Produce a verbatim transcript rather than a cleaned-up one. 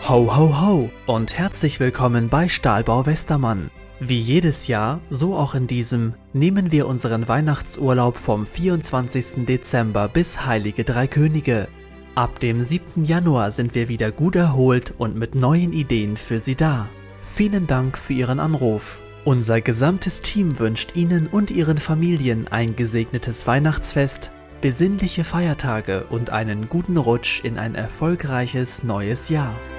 Ho ho ho und herzlich willkommen bei Stahlbau Westermann. Wie jedes Jahr, so auch in diesem, nehmen wir unseren Weihnachtsurlaub vom vierundzwanzigsten Dezember bis Heilige Drei Könige. Ab dem siebten Januar sind wir wieder gut erholt und mit neuen Ideen für Sie da. Vielen Dank für Ihren Anruf. Unser gesamtes Team wünscht Ihnen und Ihren Familien ein gesegnetes Weihnachtsfest, besinnliche Feiertage und einen guten Rutsch in ein erfolgreiches neues Jahr.